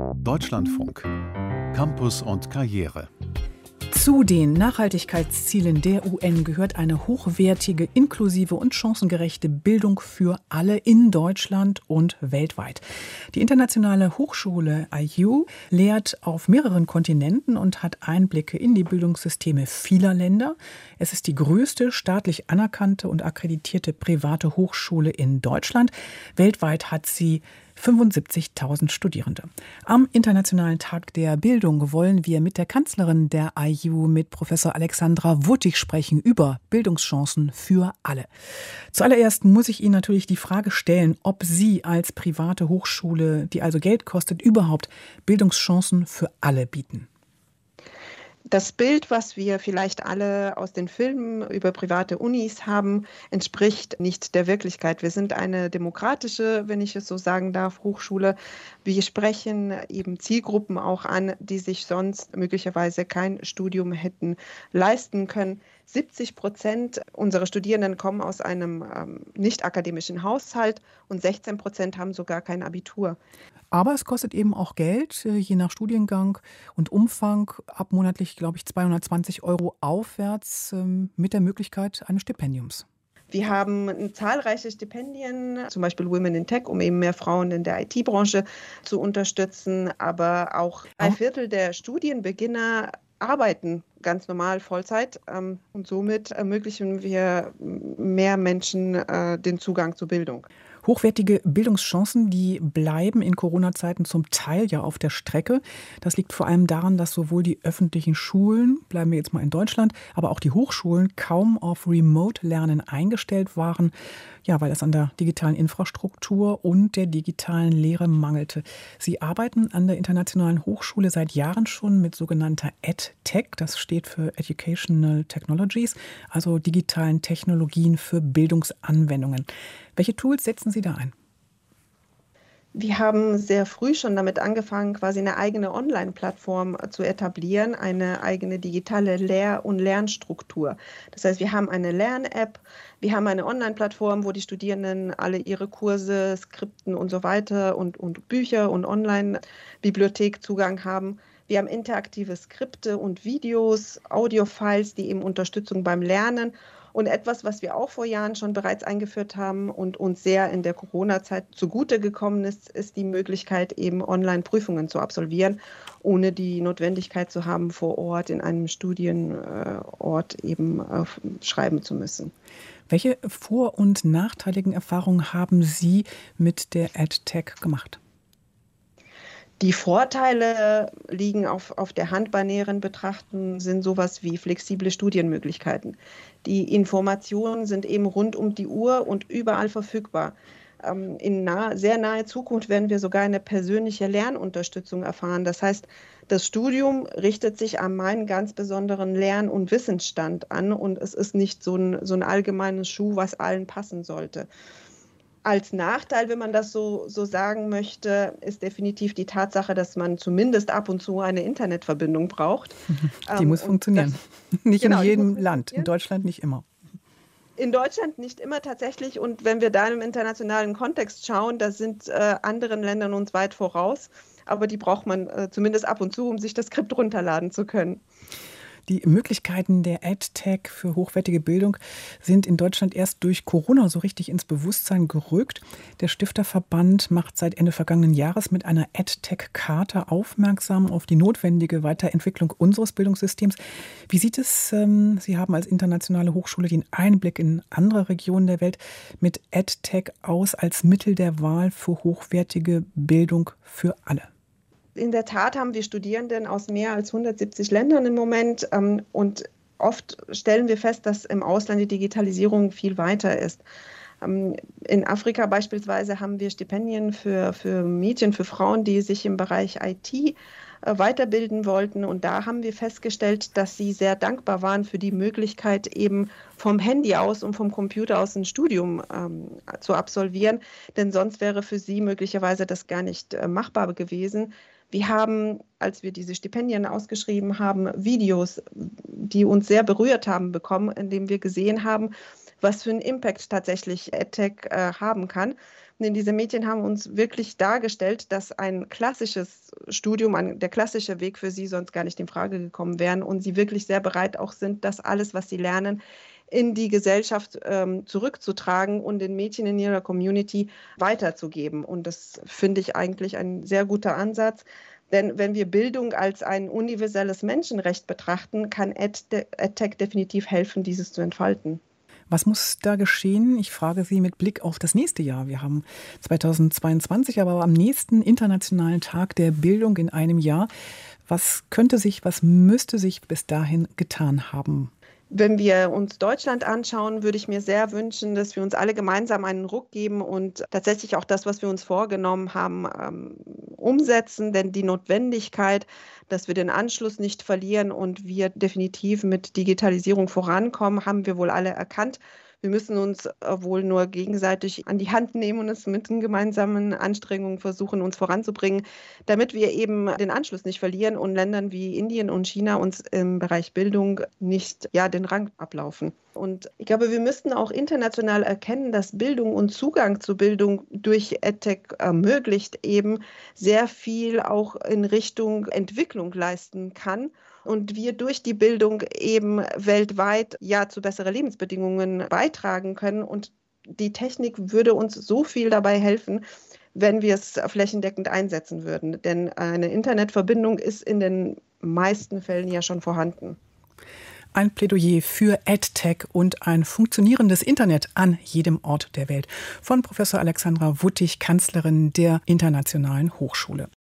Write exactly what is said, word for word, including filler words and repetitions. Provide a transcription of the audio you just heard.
Deutschlandfunk. Campus und Karriere. Zu den Nachhaltigkeitszielen der U N gehört eine hochwertige, inklusive und chancengerechte Bildung für alle in Deutschland und weltweit. Die internationale Hochschule I U lehrt auf mehreren Kontinenten und hat Einblicke in die Bildungssysteme vieler Länder. Es ist die größte staatlich anerkannte und akkreditierte private Hochschule in Deutschland. Weltweit hat sie fünfundsiebzigtausend Studierende. Am Internationalen Tag der Bildung wollen wir mit der Kanzlerin der I U, mit Professor Alexandra Wuttig, sprechen über Bildungschancen für alle. Zuallererst muss ich Ihnen natürlich die Frage stellen, ob Sie als private Hochschule, die also Geld kostet, überhaupt Bildungschancen für alle bieten. Das Bild, was wir vielleicht alle aus den Filmen über private Unis haben, entspricht nicht der Wirklichkeit. Wir sind eine demokratische, wenn ich es so sagen darf, Hochschule. Wir sprechen eben Zielgruppen auch an, die sich sonst möglicherweise kein Studium hätten leisten können. siebzig Prozent unserer Studierenden kommen aus einem ähm, nicht akademischen Haushalt und sechzehn Prozent haben sogar kein Abitur. Aber es kostet eben auch Geld, je nach Studiengang und Umfang, ab monatlich, glaube ich, zweihundertzwanzig Euro aufwärts, mit der Möglichkeit eines Stipendiums. Wir haben zahlreiche Stipendien, zum Beispiel Women in Tech, um eben mehr Frauen in der I T-Branche zu unterstützen. Aber auch ein Viertel der Studienbeginner arbeiten ganz normal Vollzeit. Und somit ermöglichen wir mehr Menschen den Zugang zur Bildung. Hochwertige Bildungschancen, die bleiben in Corona-Zeiten zum Teil ja auf der Strecke. Das liegt vor allem daran, dass sowohl die öffentlichen Schulen, bleiben wir jetzt mal in Deutschland, aber auch die Hochschulen kaum auf Remote-Lernen eingestellt waren. Ja, weil es an der digitalen Infrastruktur und der digitalen Lehre mangelte. Sie arbeiten an der Internationalen Hochschule seit Jahren schon mit sogenannter EdTech. Das steht für Educational Technologies, also digitalen Technologien für Bildungsanwendungen. Welche Tools setzen Sie da ein? Wir haben sehr früh schon damit angefangen, quasi eine eigene Online-Plattform zu etablieren, eine eigene digitale Lehr- und Lernstruktur. Das heißt, wir haben eine Lern-App, wir haben eine Online-Plattform, wo die Studierenden alle ihre Kurse, Skripten und so weiter und, und Bücher und Online-Bibliothek Zugang haben. Wir haben interaktive Skripte und Videos, Audiofiles, die eben Unterstützung beim Lernen. Und etwas, was wir auch vor Jahren schon bereits eingeführt haben und uns sehr in der Corona-Zeit zugute gekommen ist, ist die Möglichkeit, eben Online-Prüfungen zu absolvieren, ohne die Notwendigkeit zu haben, vor Ort in einem Studienort eben schreiben zu müssen. Welche vor- und nachteiligen Erfahrungen haben Sie mit der EdTech gemacht? Die Vorteile liegen auf, auf der Hand bei näheren Betrachten, sind sowas wie flexible Studienmöglichkeiten. Die Informationen sind eben rund um die Uhr und überall verfügbar. Ähm, in nah, sehr naher Zukunft werden wir sogar eine persönliche Lernunterstützung erfahren. Das heißt, das Studium richtet sich an meinen ganz besonderen Lern- und Wissensstand an und es ist nicht so ein, so ein allgemeines Schuh, was allen passen sollte. Als Nachteil, wenn man das so, so sagen möchte, ist definitiv die Tatsache, dass man zumindest ab und zu eine Internetverbindung braucht. Die ähm, muss funktionieren. Das, nicht genau, in jedem Land, in Deutschland nicht immer. In Deutschland nicht immer tatsächlich. Und wenn wir da im internationalen Kontext schauen, da sind äh, anderen Ländern uns weit voraus. Aber die braucht man äh, zumindest ab und zu, um sich das Skript runterladen zu können. Die Möglichkeiten der EdTech für hochwertige Bildung sind in Deutschland erst durch Corona so richtig ins Bewusstsein gerückt. Der Stifterverband macht seit Ende vergangenen Jahres mit einer EdTech-Charta aufmerksam auf die notwendige Weiterentwicklung unseres Bildungssystems. Wie sieht es, ähm, Sie haben als internationale Hochschule den Einblick in andere Regionen der Welt, mit EdTech aus als Mittel der Wahl für hochwertige Bildung für alle? In der Tat haben wir Studierenden aus mehr als hundertsiebzig Ländern im Moment ähm, und oft stellen wir fest, dass im Ausland die Digitalisierung viel weiter ist. Ähm, in Afrika beispielsweise haben wir Stipendien für, für Mädchen, für Frauen, die sich im Bereich I T äh, weiterbilden wollten. Und da haben wir festgestellt, dass sie sehr dankbar waren für die Möglichkeit, eben vom Handy aus und vom Computer aus ein Studium ähm, zu absolvieren. Denn sonst wäre für sie möglicherweise das gar nicht äh, machbar gewesen. Wir haben, als wir diese Stipendien ausgeschrieben haben, Videos, die uns sehr berührt haben, bekommen, in denen wir gesehen haben, was für einen Impact tatsächlich EdTech äh, haben kann. Denn diese Mädchen haben uns wirklich dargestellt, dass ein klassisches Studium, ein, der klassische Weg für sie sonst gar nicht in Frage gekommen wären und sie wirklich sehr bereit auch sind, das alles, was sie lernen, in die Gesellschaft ähm, zurückzutragen und den Mädchen in ihrer Community weiterzugeben. Und das finde ich eigentlich ein sehr guter Ansatz. Denn wenn wir Bildung als ein universelles Menschenrecht betrachten, kann EdTech definitiv helfen, dieses zu entfalten. Was muss da geschehen? Ich frage Sie mit Blick auf das nächste Jahr. Wir haben zweitausendzweiundzwanzig, aber am nächsten Internationalen Tag der Bildung in einem Jahr. Was könnte sich, was müsste sich bis dahin getan haben? Wenn wir uns Deutschland anschauen, würde ich mir sehr wünschen, dass wir uns alle gemeinsam einen Ruck geben und tatsächlich auch das, was wir uns vorgenommen haben, ähm, umsetzen. Denn die Notwendigkeit, dass wir den Anschluss nicht verlieren und wir definitiv mit Digitalisierung vorankommen, haben wir wohl alle erkannt. Wir müssen uns wohl nur gegenseitig an die Hand nehmen und es mit gemeinsamen Anstrengungen versuchen, uns voranzubringen, damit wir eben den Anschluss nicht verlieren und Ländern wie Indien und China uns im Bereich Bildung nicht ja, den Rang ablaufen. Und ich glaube, wir müssten auch international erkennen, dass Bildung und Zugang zu Bildung durch EdTech ermöglicht eben sehr viel auch in Richtung Entwicklung leisten kann. Und wir durch die Bildung eben weltweit ja zu besseren Lebensbedingungen beitragen können. Und die Technik würde uns so viel dabei helfen, wenn wir es flächendeckend einsetzen würden. Denn eine Internetverbindung ist in den meisten Fällen ja schon vorhanden. Ein Plädoyer für EdTech und ein funktionierendes Internet an jedem Ort der Welt von Professor Alexandra Wuttig, Kanzlerin der Internationalen Hochschule.